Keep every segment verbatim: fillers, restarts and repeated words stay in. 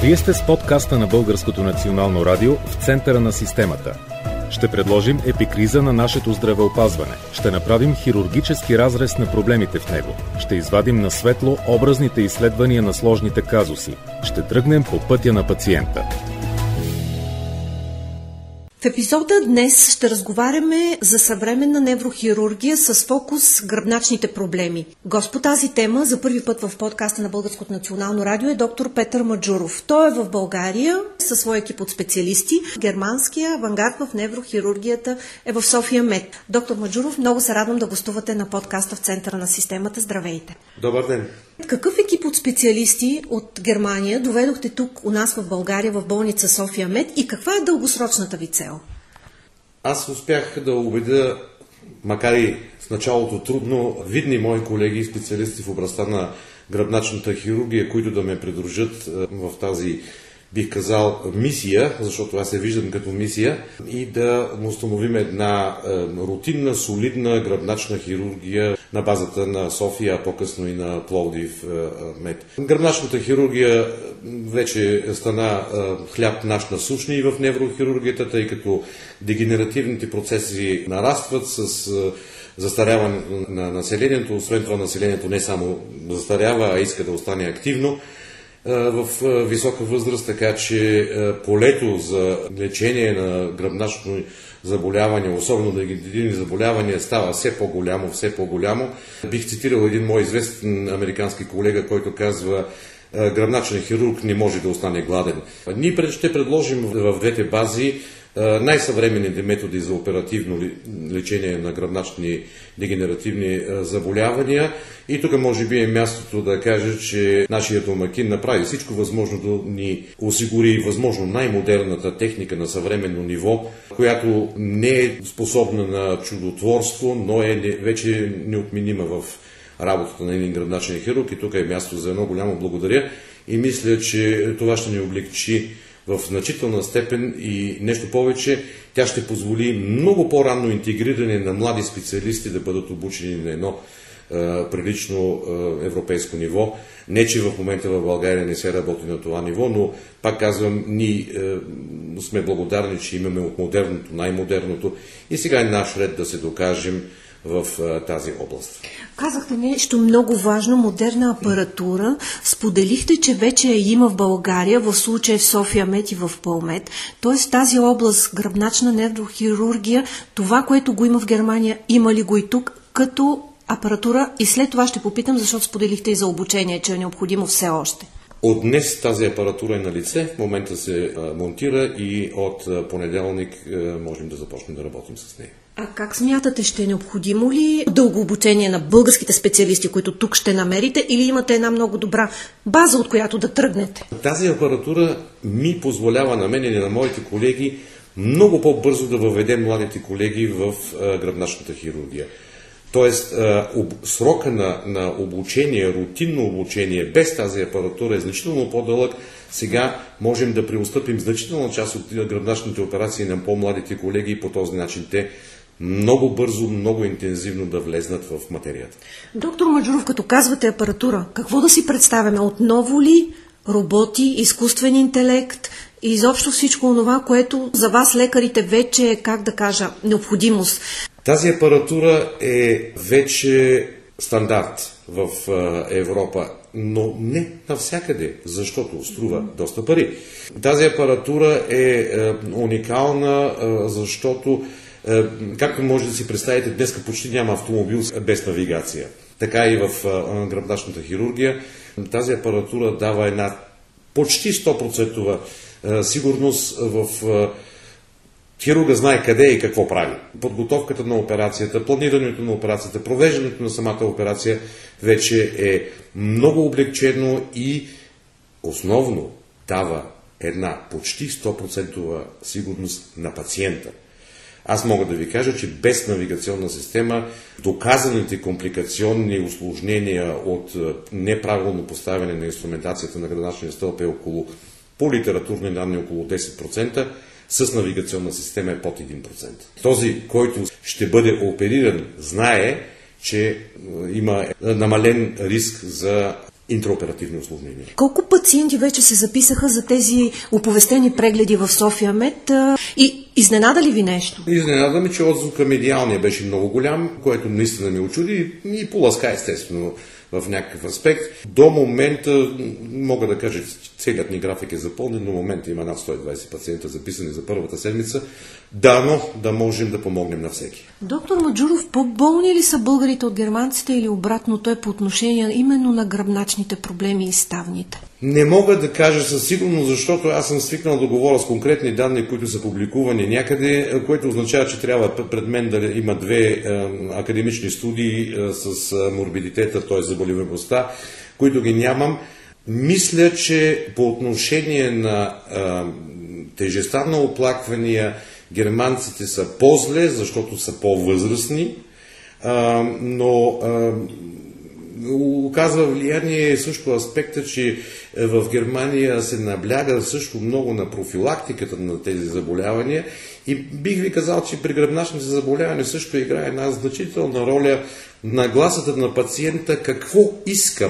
Вие сте с подкаста на Българското национално радио в центъра на системата. Ще предложим епикриза на нашето здравеопазване. Ще направим хирургически разрез на проблемите в него. Ще извадим на светло образните изследвания на сложните казуси. Ще тръгнем по пътя на пациента. В епизода днес ще разговаряме за съвременна неврохирургия с фокус гръбначните проблеми. Гост по тази тема за първи път в подкаста на Българското национално радио е доктор Петър Маджуров. Той е в България със своя екип от специалисти. Германския авангард в неврохирургията е в София Мед. Доктор Маджуров, много се радвам да гостувате на подкаста в центъра на системата. Здравейте! Добър ден! Какъв екип от специалисти от Германия доведохте тук у нас в България в болница София Мед и каква е дългосрочната ви цел? Аз успях да убедя, макар и в началото трудно, видни мои колеги и специалисти в областта на гръбначната хирургия, които да ме придружат в тази, бих казал, мисия, защото аз се виждам като мисия, и да установим една е, рутинна, солидна гръбначна хирургия на базата на София, а по-късно и на Пловдив е, Мед. Гръбначната хирургия вече стана е, хляб наш насущни и в неврохирургията, тъй като дегенеративните процеси нарастват с е, застаряването на населението. Освен това, населението не само застарява, а иска да остане активно в висока възраст, така че полето за лечение на гръбначно заболяване, особено дегенеративни заболявания, става все по-голямо, все по-голямо. Бих цитирал един мой известен американски колега, който казва: гръбначен хирург не може да остане гладен. Ние ще предложим в двете бази най-съвременните методи за оперативно лечение на гръбначни дегенеративни заболявания. И тук може би е мястото да кажа, че нашия домакин направи всичко възможно да ни осигури възможно най-модерната техника на съвременно ниво, която не е способна на чудотворство, но е вече неотменима в работата на един гръбначен хирург. И тук е място за едно голямо благодаря и мисля, че това ще ни облегчи в значителна степен и нещо повече, тя ще позволи много по-ранно интегриране на млади специалисти да бъдат обучени на едно е, прилично е, европейско ниво. Не, че в момента в България не се работи на това ниво, но пак казвам, ние е, сме благодарни, че имаме от модерното най-модерното и сега е наш ред да се докажем в а, тази област. Казахте нещо много важно, модерна апаратура. Споделихте, че вече я има в България, в случая в София Мед и в Пълмед. Тоест тази област, гръбначна неврохирургия, това, което го има в Германия, има ли го и тук като апаратура? И след това ще попитам, защото споделихте и за обучение, че е необходимо все още. От днес тази апаратура е на лице, в момента се а, монтира и от а, понеделник а, можем да започнем да работим с нея. А как смятате, ще е необходимо ли дълго обучение на българските специалисти, които тук ще намерите, или имате една много добра база, от която да тръгнете? Тази апаратура ми позволява на мен и на моите колеги много по-бързо да въведем младите колеги в а, гръбначната хирургия. Тоест, а, об, срока на, на обучение, рутинно обучение без тази апаратура е значително по-дълъг. Сега можем да преотстъпим значителна част от гръбначните операции на по-младите колеги и по този начин те много бързо, много интензивно да влезнат в материята. Доктор Маджуров, като казвате апаратура, какво да си представяме? Отново ли роботи, изкуствен интелект и изобщо всичко това, което за вас лекарите вече е, как да кажа, необходимост? Тази апаратура е вече стандарт в Европа, но не навсякъде, защото струва доста пари. Тази апаратура е уникална, защото, както може да си представите, днеска почти няма автомобил без навигация. Така и в гръбначната хирургия. Тази апаратура дава една почти сто процента сигурност в хирурга знае къде и какво прави. Подготовката на операцията, планирането на операцията, провеждането на самата операция вече е много облегчено и основно дава една почти сто процента сигурност на пациента. Аз мога да ви кажа, че без навигационна система доказаните компликационни усложнения от неправилно поставяне на инструментацията на гръбначния стълб е около, по литературни данни, около десет процента, с навигационна система е под един процент. Този, който ще бъде опериран, знае, че има намален риск за интраоперативни усложнения. Колко пациенти вече се записаха за тези оповестени прегледи в София Мед и изненада ли ви нещо? Изненада ми, че отзвука медиалния беше много голям, което наистина ме очуди и поласка естествено в някакъв аспект. До момента, мога да кажа, целият ни график е запълнен, но в момента има над сто и двадесет пациента записани за първата седмица. Дано да можем да помогнем на всеки. Доктор Маджуров, по-болни ли са българите от германците или обратното е по отношение именно на гръбначните проблеми и ставните? Не мога да кажа със сигурност, защото аз съм свикнал да говоря с конкретни данни, които са публикувани някъде, което означава, че трябва пред мен да има две е, академични студии е, с е, морбидитета, т.е. заболеваемостта, които ги нямам. Мисля, че по отношение на е, тежестта на оплаквания, германците са по-зле, защото са по-възрастни, е, но е, оказва влияние също аспекта, че в Германия се набляга също много на профилактиката на тези заболявания и бих ви казал, че при гръбначните заболявания също играе една значителна роля на гласата на пациента какво искам.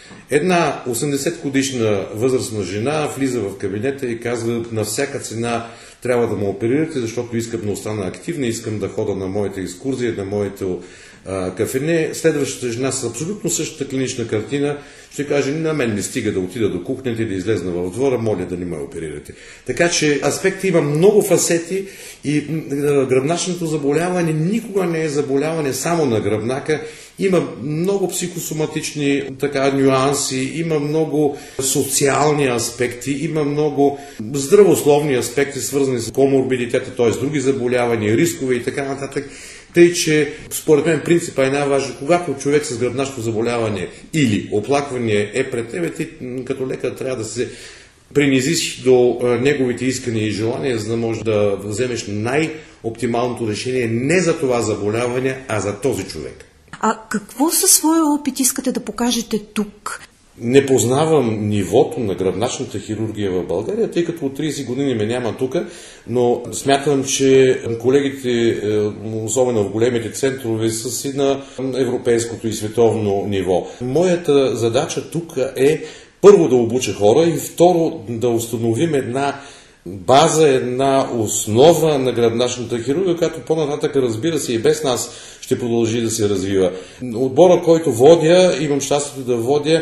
Една осемдесет годишна възрастна жена влиза в кабинета и казва на всяка цена трябва да ме оперирате, защото искам да остана активна, искам да хода на моята екскурзия, на моето а, кафене. Следващата жена с абсолютно същата клинична картина ще каже, на мен не стига да отида до кухнята и да излезна в двора, моля да не ме оперирате. Така че аспекти има много фасети и гръбначното заболяване никога не е заболяване само на гръбнака. Има много психосоматични така, нюанси, има много социални аспекти, има много здравословни аспекти, свързани с коморбидитета, т.е. други заболявания, рискове и така нататък. Тъй, че според мен принципа е най-важен. Когато човек с гръбначно заболяване или оплакване е пред тебе, ти като лекар трябва да се принизиш до а, неговите искания и желания, за да можеш да вземеш най-оптималното решение не за това заболяване, а за този човек. А какво със своя опит искате да покажете тук? Не познавам нивото на гръбначната хирургия в България, тъй като от тридесет години ме няма тук, но смятам, че колегите, особено в големите центрове, са си на европейското и световно ниво. Моята задача тук е първо да обуча хора и второ да установим една база, една основа на гръбначната хирургия, която по-нататък, разбира се, и без нас ще продължи да се развива. Отбора, който водя, имам щастието да водя,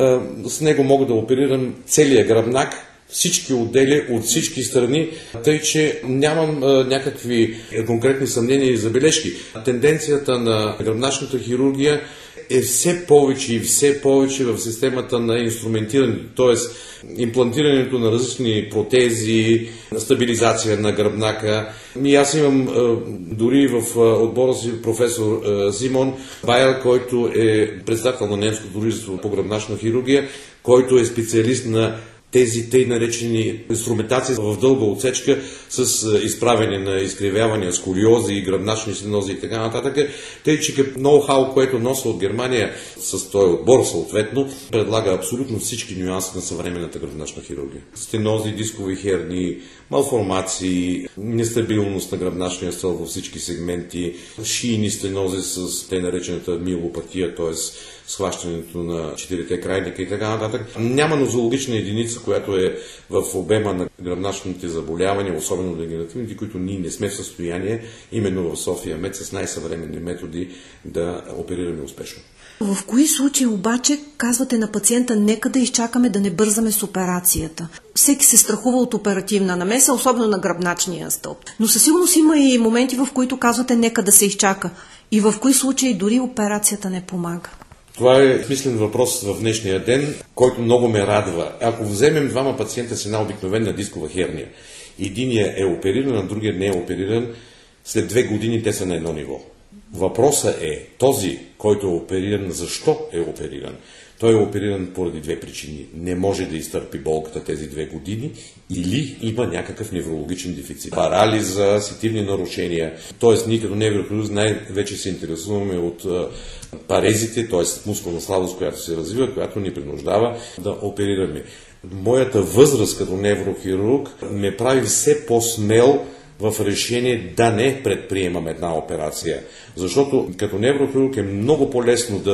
с него мога да оперирам целия гръбнак, всички отдели от всички страни, тъй че нямам някакви конкретни съмнения и забележки. Тенденцията на гръбначната хирургия е все повече и все повече в системата на инструментиране, т.е. имплантирането на различни протези, стабилизация на гръбнака. И аз имам дори в отбора си професор Симон Байер, който е председател на немското дружество по гръбначна хирургия, който е специалист на тези тъй наречени инструментации в дълга отсечка с изправяне на изкривявания, сколиози, гръбначни стенози и така нататък. Тъй, че ноу-хау, което нося от Германия с този отбор съответно, предлага абсолютно всички нюанси на съвременната гръбначна хирургия. Стенози, дискови херни, малформации, нестабилност на гръбначния стълб във всички сегменти, шийни стенози с тъй наречената миелопатия, т.е. схващането на четирите крайника и така нататък. Няма нозологична единица, която е в обема на гръбначните заболявания, особено дегенеративните, които ние не сме в състояние, именно в София Мед, с най-съвременни методи да оперираме успешно. В кои случаи обаче казвате на пациента, нека да изчакаме, да не бързаме с операцията? Всеки се страхува от оперативна намеса, особено на гръбначния стълб. Но със сигурност има и моменти, в които казвате, нека да се изчака. И в кои случаи дори операцията не помага. Това е смислен въпрос в днешния ден, който много ме радва. Ако вземем двама пациента с една обикновена дискова херния, единия е опериран, а другия не е опериран, след две години те са на едно ниво. Въпросът е този, който е опериран, защо е опериран? Той е опериран поради две причини. Не може да изтърпи болката тези две години или има някакъв неврологичен дефицит. Парализа, сетивни нарушения. Тоест, ние като неврохирурзи най-вече се интересуваме от парезите, т.е. мускулна слабост, която се развива, която ни принуждава да оперираме. Моята възраст като неврохирург ме прави все по-смел в решение да не предприемам една операция. Защото като неврохирург е много по-лесно да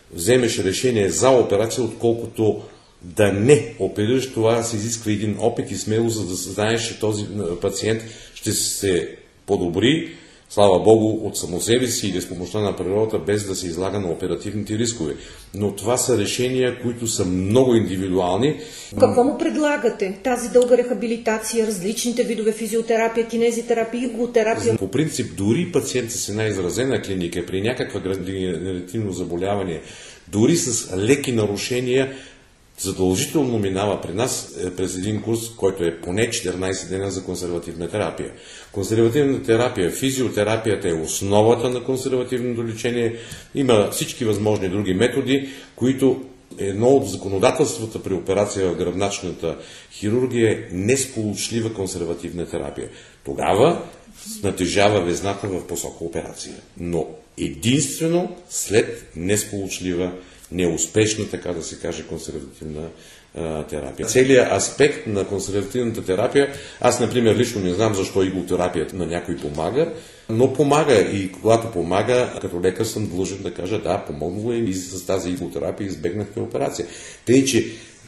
вземеш решение за операция, отколкото да не оперираш. Това се изисква един опит и смелост, за да знаеш, че този пациент ще се подобри, слава Богу, от само себе си или с помощта на природата, без да се излага на оперативните рискове. Но това са решения, които са много индивидуални. Какво му предлагате? Тази дълга рехабилитация, различните видове физиотерапия, кинезитерапия, иглотерапия? По принцип, дори пациент с една изразена клиника, при някаква генеративно заболяване, дори с леки нарушения, задължително минава при нас през един курс, който е поне четиринайсет дена за консервативна терапия. Консервативната терапия, физиотерапията е основата на консервативното лечение. Има всички възможни други методи, които едно от законодателствата при операция в гръбначната хирургия е несполучлива консервативна терапия. Тогава натежава везната в посока операция. Но единствено след несполучлива, неуспешна, така да се каже, консервативна а, терапия. Целият аспект на консервативната терапия, аз, например, лично не знам защо иглотерапията на някой помага, но помага и когато помага, като лекар съм длъжен да кажа, да, помогнало и с тази иглотерапия избегнахме операция. Тъй, че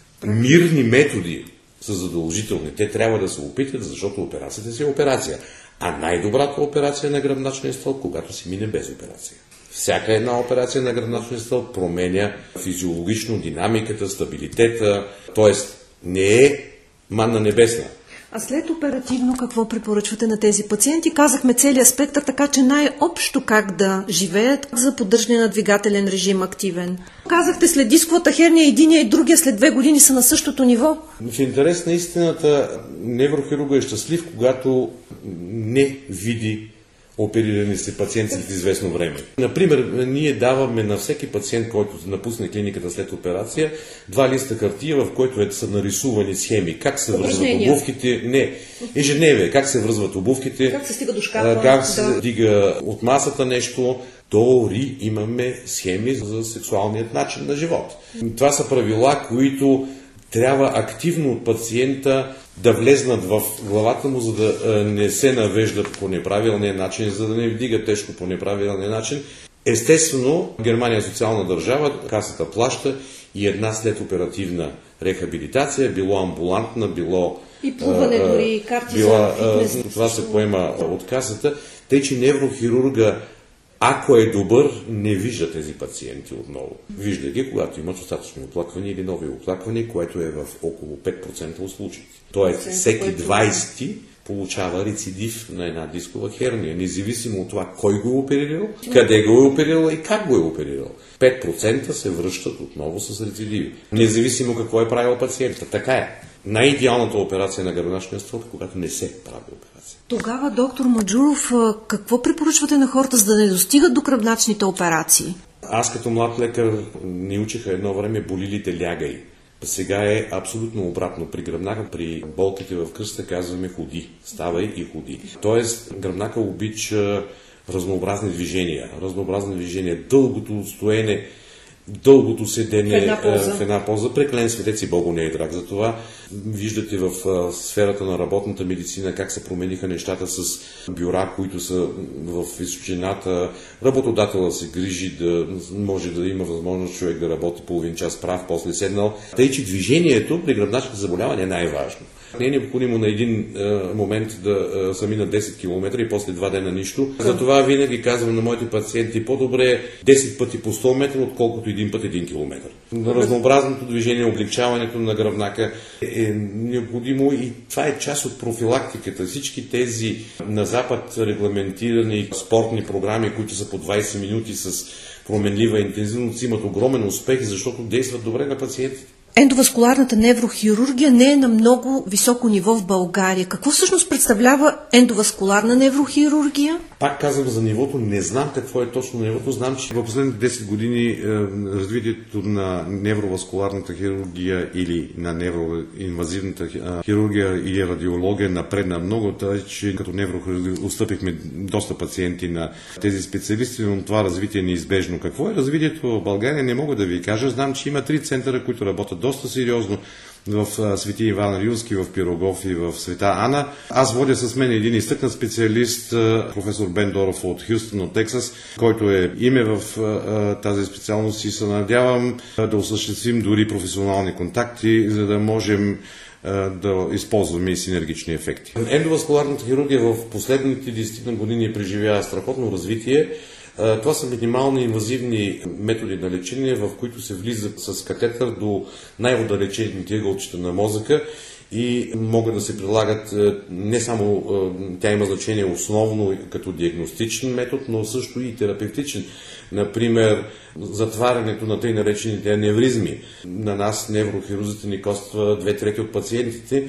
мирни методи са задължителни. Те трябва да се опитат, защото операцията си е операция. А най-добрата операция на гръбначния стълб, когато се мине без операция. Всяка една операция на гръбначния стълб променя физиологично динамиката, стабилитета, т.е. не е манна небесна. А след оперативно какво препоръчвате на тези пациенти? Казахме целият спектър, така че най-общо как да живеят за поддържане на двигателен режим активен. Казахте след дисковата херния единия и другия след две години са на същото ниво. В интерес на истината неврохирурга е щастлив, когато не види оперирани се пациенти в известно време. Например, ние даваме на всеки пациент, който напусне клиниката след операция, два листа хартия, в който са нарисувани схеми. Как се връзват обувките, не, ежедневие, как се връзват обувките, как се стига до шкафа, как се да. Дига от масата нещо. Дори имаме схеми за сексуалният начин на живот. Това са правила, които трябва активно от пациента да влезнат в главата му, за да не се навеждат по неправилния начин, за да не вдига тежко по неправилния начин. Естествено, Германия е социална държава, касата плаща и една след-оперативна рехабилитация, било амбулантна, било и плуване а, дори, карти била, за фитнес. Това се поема от касата, тъй че неврохирурга, ако е добър, не вижда тези пациенти отново. Вижда ги, когато имат достатъчно оплаквания или нови оплаквания, което е в около пет процента от случаите. Тоест, всеки двайсети получава рецидив на една дискова херния, независимо от това кой го е оперирал, къде го е оперирал и как го е оперирал. пет процента се връщат отново с рецидиви, независимо какво е правил пациента. Така е. Най-идеалната операция на гръбначния стълб, когато не се прави операция. Тогава, доктор Маджуров, какво препоръчвате на хората, за да не достигат до гръбначните операции? Аз като млад лекар ни учиха едно време болилите лягай. Сега е абсолютно обратно. При гръбнака, при болките в кръста казваме ходи, ставай и ходи. Тоест, гръбнака обича разнообразни движения, разнообразни движения, дългото стоене, дългото седене в една поза. В една поза. Преклен светец и Богу не е драг. Затова виждате в а, сферата на работната медицина как се промениха нещата с бюра, които са в височината. Работодателът се грижи да може да има възможност човек да работи половин час прав, после седнал. Тъй, че движението при гръбначните заболявания е най-важно. Не е необходимо на един а, момент да а, са минат десет километра и после два дена нищо. Затова винаги казвам на моите пациенти, по-добре десет пъти по сто метра, отколкото един път един километр. Разнообразното движение, облегчаването на гръбнака е необходимо и това е част от профилактиката. Всички тези на Запад регламентирани спортни програми, които са по двайсет минути с променлива интензивност, имат огромен успех, защото действат добре на пациентите. Ендоваскуларната неврохирургия не е на много високо ниво в България. Какво всъщност представлява ендоваскуларна неврохирургия? Пак казвам за нивото, не знам какво е точно нивото. Знам, че в последните десет години е, развитието на невроваскуларната хирургия или на невроинвазивната хирургия или радиология напредна много, тъй че като неврохирурги отстъпихме доста пациенти на тези специалисти, но това развитие е неизбежно. Какво е развитието в България, не мога да ви кажа. Знам, че има три центъра, които работят доста сериозно. в Свети Иван Рилски, в Пирогов и в Света Ана. Аз водя с мен един изтъкнат специалист, професор Бен Доров от Хюстън, от Тексас, който е име в тази специалност и се надявам да осъществим дори професионални контакти, за да можем да използваме и синергични ефекти. Ендоваскуларната хирургия в последните десет години преживява страхотно развитие. Това са минимални инвазивни методи на лечение, в които се влиза с катетър до най-отдалечените ъгълчета на мозъка и могат да се прилагат не само, тя има значение основно като диагностичен метод, но също и терапевтичен. Например, затварянето на тъй наречените аневризми. На нас неврохирурзите ни коства две трети от пациентите,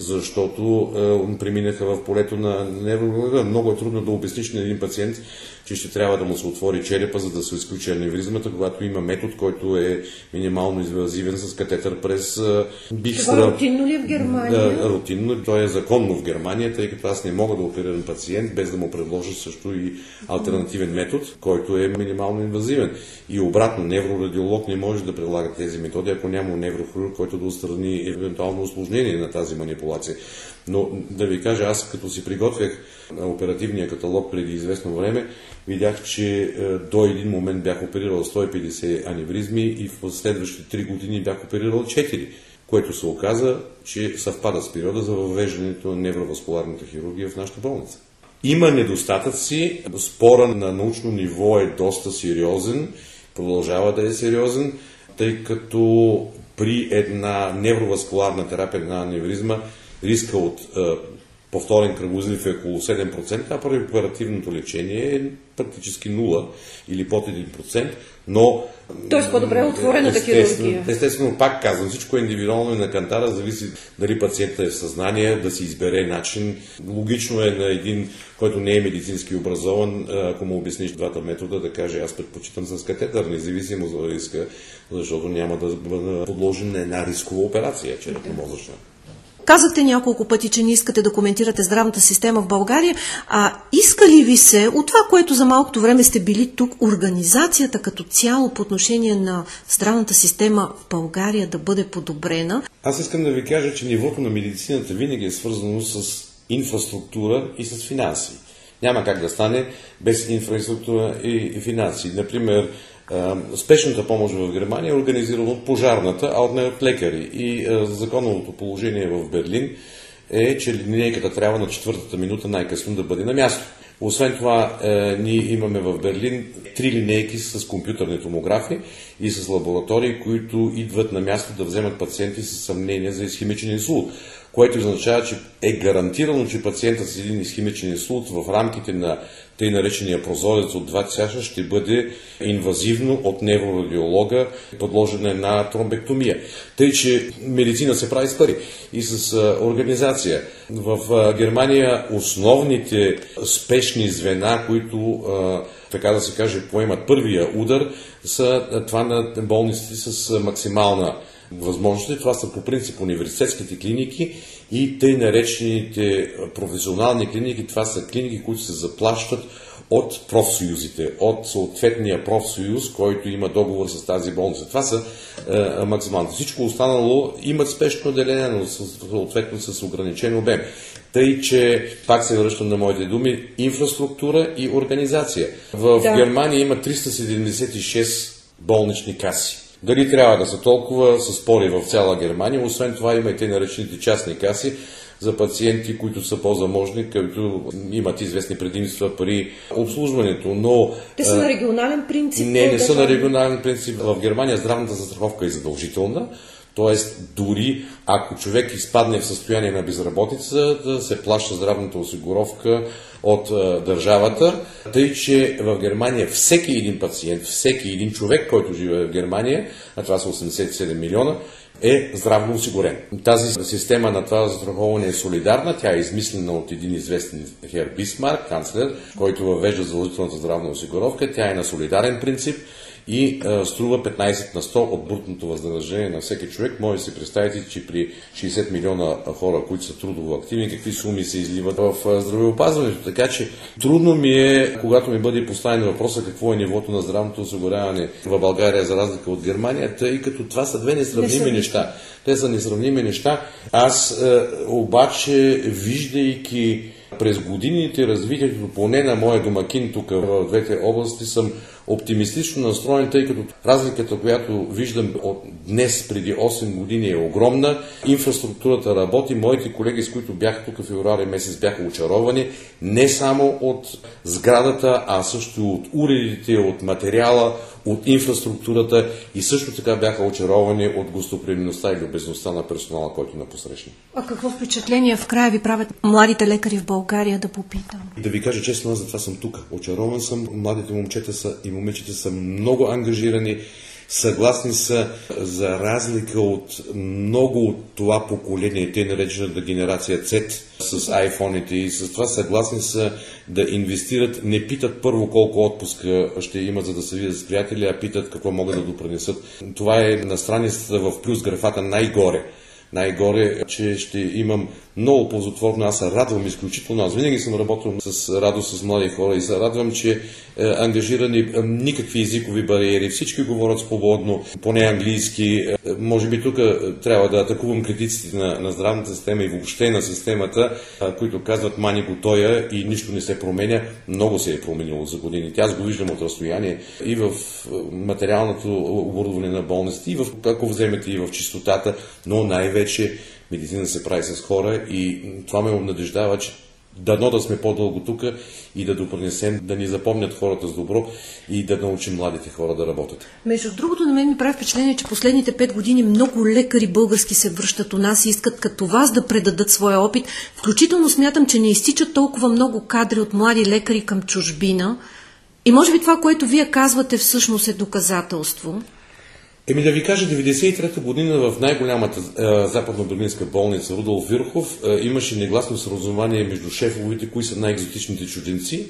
защото е, преминаха в полето на неврохирурга. Много е трудно да обясниш на един пациент, че ще трябва да му се отвори черепа, за да се изключи аневризмата, когато има метод, който е минимално инвазивен с катетър през бихстра. Това рутинно ли е в Германия? Да, рутинно. То е законно в Германия, тъй като аз не мога да оперирам пациент, без да му предложа също и алтернативен метод, който е минимално инвазивен. И обратно, неврорадиолог не може да предлага тези методи, ако няма неврохирург, който да отстрани евентуално усложнение на тази манипулация. Но да ви кажа, аз като си приготвях оперативния каталог преди известно време, видях, че до един момент бях оперирал сто и петдесет аневризми и в следващите три години бях оперирал четири, което се оказа, че съвпада с периода за въвеждането на невроваскуларната хирургия в нашата болница. Има недостатъци, спора на научно ниво е доста сериозен, продължава да е сериозен, тъй като при една невроваскуларна терапия на аневризма риска от е, повторен кръгозлив е около седем процента, а при оперативното лечение е практически нула или под един процент, но... Тоест по-добре е отворената хирургия. Естествено, пак казвам, всичко е индивидуално и на кантара, зависи дали пациентът е в съзнание, да си избере начин. Логично е на един, който не е медицински образован, ако му обясниш двата метода, да каже, аз предпочитам с катетър, независимо за риска, защото няма да бъде подложен на една рискова операция, черепно-мозъчна. Казахте няколко пъти, че не искате да коментирате здравната система в България. А иска ли ви се, от това, което за малкото време сте били тук, организацията като цяло по отношение на здравната система в България да бъде подобрена? Аз искам да ви кажа, че нивото на медицината винаги е свързано с инфраструктура и с финанси. Няма как да стане без инфраструктура и финанси. Например, спешната помощ в Германия е организирана от пожарната, а от нея от лекари. И а, законовото положение в Берлин е, че линейката трябва на четвъртата минута най-късно да бъде на място. Освен това, е, ние имаме в Берлин три линейки с компютърни томографи и с лаборатории, които идват на място да вземат пациенти с съмнение за исхемичен инсулт, което означава, че е гарантирано, че пациентът с един исхемичен инсулт в рамките на тъй наречения прозорец от два часа ще бъде инвазивно от неврорадиолога подложен на една тромбектомия. Тъй, че медицина се прави с пари и с а, организация. В а, Германия основните спешни звена, които, а, така да се каже, поемат първия удар, са а, това на болниците с а, максимална възможности. Това са по принцип университетските клиники и тъй наречените професионални клиники. Това са клиники, които се заплащат от профсъюзите, от съответния профсъюз, който има договор с тази болница. Това са е, максимално. Всичко останало имат спешно отделение, но съответно с ограничен обем. Тъй, че, пак се връщам на моите думи, инфраструктура и организация. В да. Германия има триста седемдесет и шест болнични каси. Дали трябва да са толкова, са спори в цяла Германия. Освен това има и те наречените частни каси за пациенти, които са по-заможни, които имат известни предимства при обслужването. Но те са на регионален принцип? Не, не са на регионален принцип. В Германия здравната застраховка е задължителна. Тоест, дори ако човек изпадне в състояние на безработица, да се плаща здравната осигуровка от а, държавата, тъй че в Германия всеки един пациент, всеки един човек, който живее в Германия, а това са осемдесет и седем милиона, е здравно осигурен. Тази система на това застраховане е солидарна, тя е измислена от един известен Хер Бисмарк, канцлер, който въвежда задължителната здравна осигуровка, тя е на солидарен принцип и а, струва петнайсет на сто от брутното възнаграждение на всеки човек. Може да си представите, че при шейсет милиона хора, които са трудово активни, какви суми се изливат в здравеопазването. Така че трудно ми е, когато ми бъде поставен въпроса какво е нивото на здравното осигуряване в България за разлика от Германия, тъй като това са две несравними не неща. Те са несравними неща. Аз е, обаче, виждайки през годините развитието, поне на моя домакин тук в двете области, съм оптимистично настроен, тъй като разликата, която виждам от днес преди осем години е огромна. Инфраструктурата работи. Моите колеги, с които бях тук в февруари месец, бяха очаровани не само от сградата, а също от уредите, от материала, от инфраструктурата и също така бяха очаровани от гостоприемността и любезността на персонала, който на посрещна. А какво впечатление в края ви правят младите лекари в България, да попитам? Да ви кажа честно, аз затова съм тук. Очарован съм. Младите момчета са и момичета са много ангажирани, съгласни са, за разлика от много от това поколение, те наречената генерация Z с айфоните и с това съгласни са да инвестират, не питат първо колко отпуска ще имат, за да се видят с приятели, а питат какво могат да допринесат. Това е на страницата в плюс графата най-горе. Най-горе, че ще имам много ползотворно. Аз се радвам изключително. Аз винаги съм работил с радост с млади хора и се радвам, че е, ангажирани е, никакви езикови бариери. Всички говорят свободно, поне английски. Е, може би тук е, трябва да атакувам критиците на, на здравната система и въобще на системата, е, които казват мани го тоя и нищо не се променя. Много се е променило за годините. Аз го виждам от разстояние и в материалното оборудване на болниците, и в, ако вземете и в чистотата, но най-вече медицина се прави с хора и това ме обнадеждава, че дано да сме по-дълго тук и да допринесем, да ни запомнят хората с добро и да научим младите хора да работят. Между другото, на мен ми прави впечатление, че последните пет години много лекари български се връщат у нас и искат като вас да предадат своя опит. Включително смятам, че не изтичат толкова много кадри от млади лекари към чужбина. И може би това, което вие казвате, всъщност е доказателство. Еми да ви кажа, деветдесет и трета година в най-голямата е, западно-берлинска болница Рудолф Вирхов е, имаше негласно споразумение между шефовете, кои са най-екзотичните чужденци.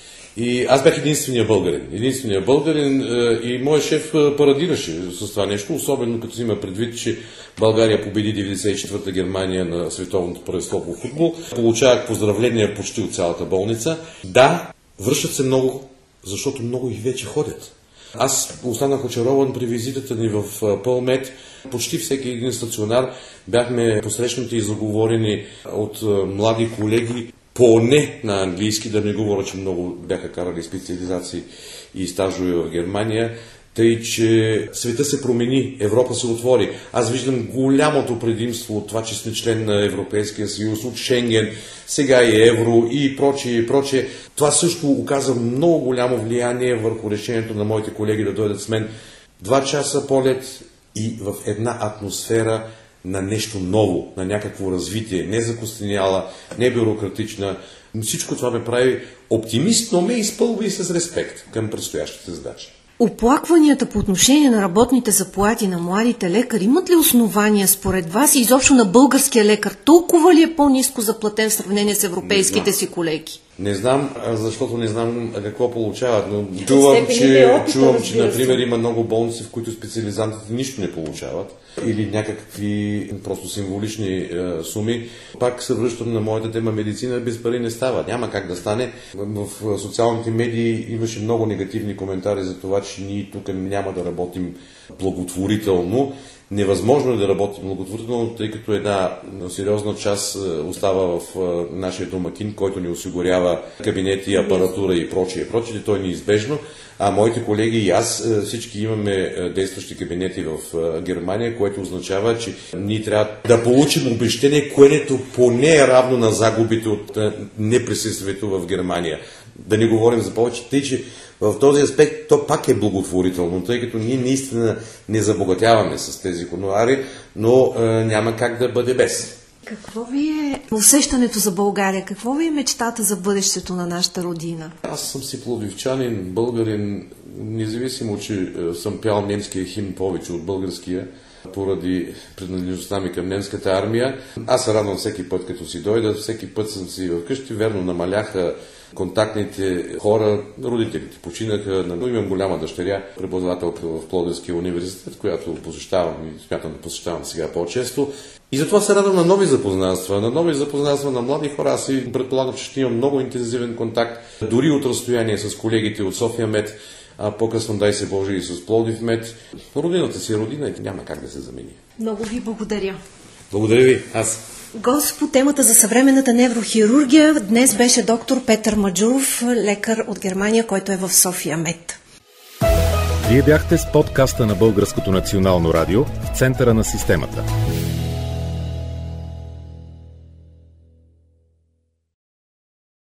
И аз бях единствения българин. Единствения българин е, и моят шеф е, парадираше с това нещо, особено като си има предвид, че България победи деветдесет и четвърта Германия на световното първенство по футбол. Получавах поздравления почти от цялата болница. Да, връщат се много, защото много и вече ходят. Аз останах очарован при визитата ни в Пълмет. Почти всеки един стационар бяхме посрещнати и заговорени от млади колеги, поне на английски, да не говоря, че много бяха карали специализации и стажове в Германия. Тъй, че света се промени, Европа се отвори. Аз виждам голямото предимство от това, че сме член на Европейския съюз, от Шенген, сега и евро и прочее, и прочее. Това също оказа много голямо влияние върху решението на моите колеги да дойдат с мен. Два часа полет и в една атмосфера на нещо ново, на някакво развитие, не закостеняла, не бюрократична. Всичко това ме прави оптимист, но ме изпълва и с респект към предстоящите задачи. Оплакванията по отношение на работните заплати на младите лекари имат ли основания според вас и изобщо на българския лекар? Толкова ли е по-ниско заплатен в сравнение с европейските си колеги? Не знам, защото не знам какво получават, но чувам, че, чувам, че например, има много болници, в които специализантите нищо не получават или някакви просто символични е, суми. Пак се връщам на моята тема медицина, без пари не става. Няма как да стане. В социалните медии имаше много негативни коментари за това, че ние тук няма да работим благотворително. Невъзможно е да работим благотворително, тъй като една сериозна част остава в нашия домакин, който ни осигурява кабинети, апаратура и прочие. Прочие, той е неизбежно. А моите колеги и аз всички имаме действащи кабинети в Германия, което означава, че ние трябва да получим обещание, което поне е равно на загубите от неприсъствието в Германия. Да не говорим за повече, тъй че в този аспект то пак е благотворително, тъй като ние наистина не забогатяваме с тези хонорари, но е, няма как да бъде без. Какво ви е усещането за България? Какво ви е мечтата за бъдещето на нашата родина? Аз съм си пловдивчанин, българин, независимо, че съм пял немския химн повече от българския, поради принадлежността ми към немската армия. Аз се радвам всеки път, като си дойда, всеки път съм си вкъщи, верно намаляха контактните хора, родителите починаха, но имам голяма дъщеря, преподавателка в Пловдивския университет, която посещавам и смятам да посещавам сега по-често. И затова се радвам на нови запознанства, на нови запознанства на млади хора. Аз си предполагам, че ще имам много интензивен контакт, дори от разстояние с колегите от София Мед, а по-късно, дай се Боже, и с Пловдив Мед. Родината си е родина и няма как да се замени. Много ви благодаря. Благодаря ви. Аз. Гост по темата за съвременната неврохирургия днес беше доктор Петър Маджуров, лекар от Германия, който е в София Мед. Вие бяхте с подкаста на Българското национално радио в центъра на системата.